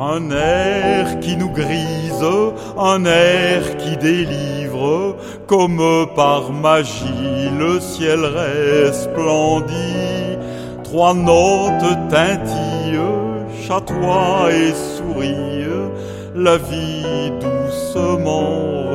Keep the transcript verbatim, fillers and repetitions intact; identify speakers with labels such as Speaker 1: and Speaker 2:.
Speaker 1: Un air qui nous grise, un air qui délivre, comme par magie le ciel resplendit. Trois notes tintillent, chatoient et sourient, la vie doucement